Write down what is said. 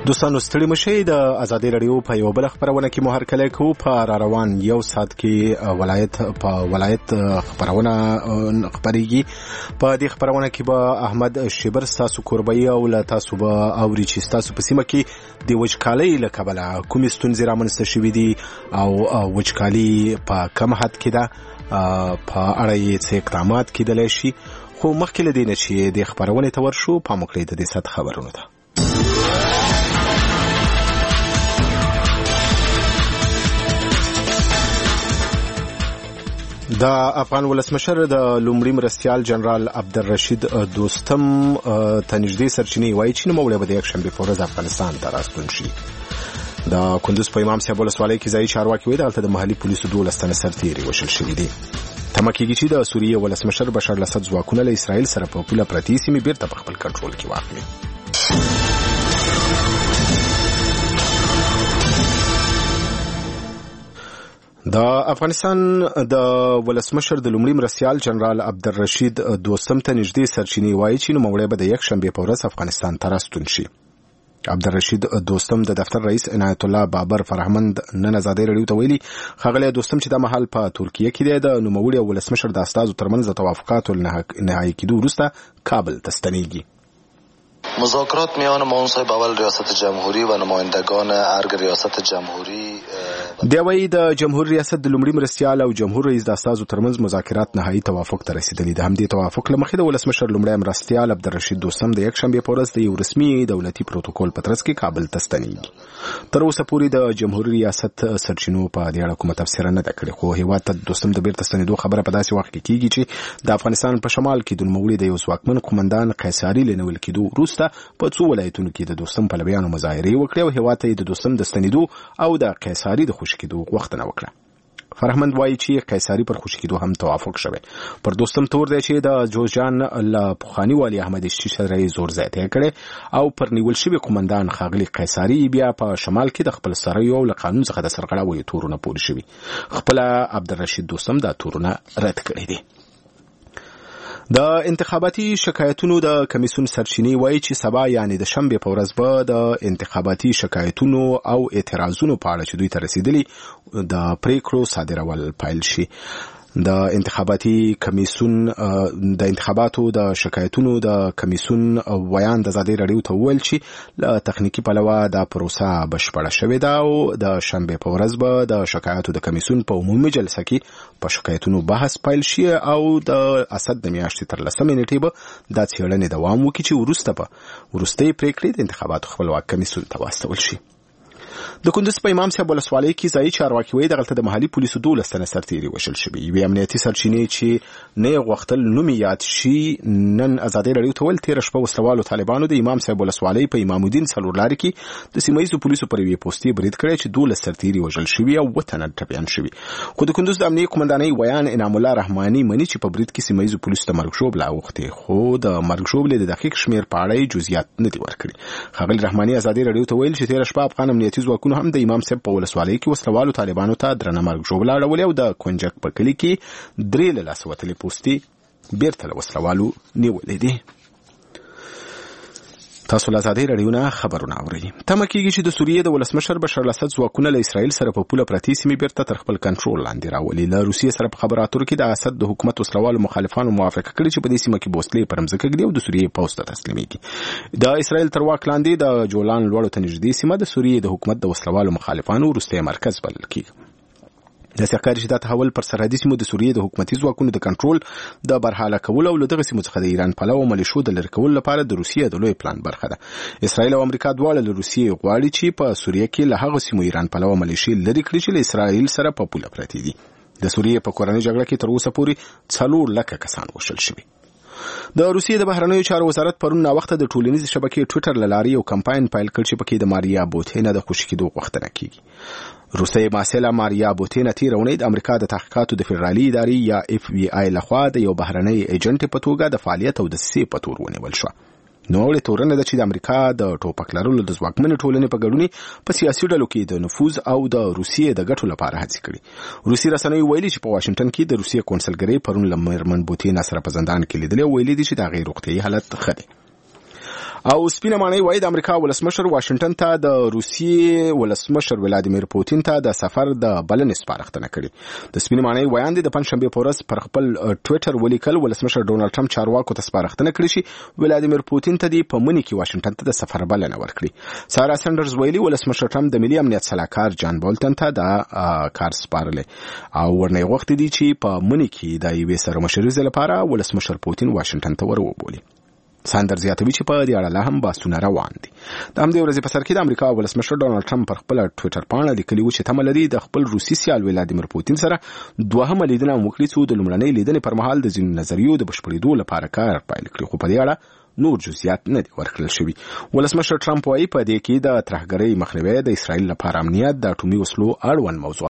دوستانو ستړي مشئ د ازادي رادیو په یو بل خبرونه کې مو هرکلی کوو په روان یو ساعت کې ولایت خبرونه خبريږي. په دې خبرونه کې به احمد شبر تاسو کوربي او له تاسو به اوري چې تاسو په سیمه کې د وچکالۍ له کبله کومې ستونزې رامنځته شوې دي او وچکالي په کم حد کې ده، په اړه یې څه اقدامات کېدلی شي. خو مخکې له دې نه چې د خبرونې ته ورشو پام وکړئ د دې ساعت خبرونو ته. د افغان ولسمشر د لومړي مرستیال جنرال عبدالرشید دوستم ته نږدې سرچینې وایي چې نوموړی به د یکشنبې په ورځ افغانستان ته راستون شي. د کندوز په امام صاحب ولسوالۍ کې ځایي چارواکي وایي دلته د محلي پولیسو 12 تنه سرتیري وژل شوي دي. تمه کېږي چې د سوریې ولسمشر بشار الاسد ځواکونه له اسرائیل سره په پوله پرتې سیمې بیرته په خپل کنټرول کې واخلي. د افغانستان د ولسمشر د لومړي مرستیال جنرال عبدالرشید دوستم ته نږدې سرچینې وایي چې نوموړی به د یکشنبې په ورځ افغانستان ته راستون شي. عبدالرشید دوستم د دفتر رئیس عنایت الله بابر فرهمند نن ازادي رادیو ته ویلي ښاغلی دوستم چې دا مهال په ترکیه کې دی. د نوموړي او ولسمشر د استازو ترمنځ د توافقاتو نهایی کېدو وروسته کابل ته ستنیږي. مذاکرات میان معاون صاحب اول ریاست جمهوری و نمایندگان ارگ ریاست جمهوری دی وایي د جمهور ریاست د لومړي مرستیال او جمهور رئیس د استازو ترمنځ مذاکرات نهایی توافق ته رسیدلي. د همدې توافق له مخې د ولسمشر لومړی مرستیال عبدالرشید دوستم د یکشنبې په ورځ د یو رسمي دولتي پروتوکول په ترڅ کې کابل ته ستنیږي. تر اوسه پورې د جمهور ریاست سرچینو په دې اړه کومه تفسیر نه ده کړې، خو هیواد ته دوستم د بیرته ستنېدو خبره په داسې وخت کې کېږي چې د افغانستان په شمال کې د نوموړي د یو ځواکمن قومندان قیصاري له نیول کېدو وروسته په څو ولایتونو کې د دوستم پلویانو مظاهرې وکړې او هیواد ته د دوستم د ستنېدو او د قیصاري د خوشي کېدو غوښتنه وکړه. فرهمند وایي چې قیصاري پر خوشي کېدو هم توافق شوی. پر دوستم تور دی چې د جوزجان له پخواني والي احمد شیشه سره زور زیاتی کړي او پر نیول شوی قومندان ښاغلي قیصاري بیا په شمال کې د خپل سړیو او له قانون څخه د سرغړاویو تورونه پورې شوي. خپل عبدالرشید دوستم دا تورونه رد کړي دي. د انتخاباتي شکایتونو د کمیسیون سرچینې وایي چې سبا یعنی د شنبې په ورځ به د انتخاباتي شکایتونو او اعتراضونو په اړه چې دوی ته رسیدلي د پریکړو صادرول پیل شي. د انتخاباتو د شکایتونو د کمیسیون ویان د ازادي رادیو ته وویل چې له تخنیکی پلوه دا پروسه بشپړه شوې ده او د شنبې په ورځ به د شکایتو د کمیسیون په عمومي جلسه کې په شکایتونو بحث پیل شي او د اسد د میاشتې تر 10 نیټې به دا څېړنې دوام وکړي چې وروستۍ پریکړې د انتخاباتو خپلواک کمیسیون ته واستول شي. د کندوز په امام صاحب ولسوالۍ کې ځایي چارواکي وایي دغلته د محلي پولیسو 12 تنه سرتیري وژل شوي. یوې امنیتي سرچینې چې نه یې غوښتل نوم یې یاد شي نن ازادي رادیو ته ویل تېره شپه وسلوالو طالبانو د امام صاحب ولسوالۍ په امام الدین څلورلارې کې د سیمه ییزو پولیسو پر یوې پوستې برید کړی چې 12 سرتیري وژل شوي او 7 تنه ټپیان شوي. خو د کندوز د امنیې قومندانۍ ویان انعام الله رحماني مني چې په برید کې سیمه ییزو پولیسو ته مرګ ژوبله اوښتې، خو د مرګ ژوبلې د دقیق شمېر په اړه جزئیات نه دي ورکړي. ښاغلي رحماني ازادي رادیو ته ویل چې تېره شپه افغان امنیتي ځواکونو هم د امام صاحب په ولسوالۍ کې وسلوالو طالبانو ته درنه مرګ ژوبله اړولې او د کنجک په کلي کې 3 له لاسه وتلې پوستې بیرته له وسلوالو نیولې دي. تاسو له ازادي رادیو نه خبرونه اورئ. تمه کېږي چې د سوریې د ولسمشر بشار الاسد ځواکونه له اسرائیل سره په پوله پرتې سیمې بیرته تر خپل کنټرول لاندې راولي. له روسیې سره په خبرو اترو کې د اسد د حکومت وسلوالو مخالفانو موافقه کړې چې په دې سیمه کې بوسلې پر مځکه ږدي او د سوریې پوځ ته تسلیمېږي. د اسرائیل تر واک لاندې د جولان لوړو ته نږدې سیمه د سوریې د حکومت د وسلوالو مخالفانو وروستی مرکز بلل کېږي. داسې ښکاري چې دا تحول پر سرحدي سیمو د سوریې د حکومتي ځواکونو د کنټرول د برحاله کولو او له دغه سیمو څخه د ایران پلوه ملیشو د لرې کولو لپاره د روسیې د لوی پلان برخه ده. اسرائیل او امریکا دواړه له روسیې غواړي چې په سوریې کې له هغو سیمو ایران پلوه ملیشې لرې کړي چې له اسرائیل سره په پوله پرتې دي. د سوریې په کورنۍ جګړه کې تر اوسه پورې 4 لکه کسان وژل شوي. د روسیې د بهرنیو چارو وزارت پرون ناوخته د ټولنیزې شبکې ټویټر له لارې یو کمپاین پیل کړ چې پکې د ماریا بوتینا د خوشي کېدو غوښتنه کېږي. روسي ماسله ماریا بوتینا تېره اونۍ د امریکا د تحقیقاتو د فدرالي ادارې یا FBI لخوا د یو بهرنۍ ایجنټ په توګه د فعالیت او د دسیسې په تور ونیول شوه. نوړې تورنه ده چې د امریکا د ټوپک لرلو د ځواکمنې ټولنې په ګډون په سیاسي ډلو کې د نفوذ او د روسیې د ګټو لپاره هڅې کړې. روسي رسنیو ویلي چې په واشنگټن کې د روسیې کونسلګرۍ پرون له میرمن بوتینا سره په زندان کې لیدلې او ویلي دي چې د هغې روغتیايي حالت ښه دی. او سپینه معنی وایي د امریکا ولسمشر واشنگټن ته د روسیې ولسمشر ولادیمیر پوتین ته د سفر د بلنې سپارښتنه کړې. د سپینه معنی وایاندې د پنځشنبه په ورځ پر خپل ټوئیټر ولیکل ولسمشر ډونالد ټرمپ چارواکو ته سپارښتنه کړې چې ولادیمیر پوتین ته په مني کې واشنگټن ته د سفر بلنه ورکړي. سارا سندرز ویلي ولسمشر ټرمپ د ملي امنیت صلاحکار جان بولتن ته د کار سپارلې او ورنه وخت دی چې په مني کې د یوې سره مشرزه لپاره ولسمشر پوتین واشنگټن ته وربولي. ساندرز یادوي چې په دې اړه لا هم بحثونه روان دي. د همدې ورځې په سر کې د امریکا ولسمشر ډونالد ټرمپ پر خپل ټوئیټر باندې لیکلي و چې تمه لري د خپل روسي سیال ولادیمیر پوتین سره دوهمه لیدنه وکړي چې د لومړنۍ لیدنې پر مهال د ځینو نظریو د بشپړېدو لپاره کار پیل کړي، خو په دې اړه نور جزئیات نه دي ورکړل شوي. ولسمشر ټرمپ وايي په دې کې د ترهګرۍ مخنیوی د اسرائیل لپاره امنیت د اټومي وسلو اړوند موضوع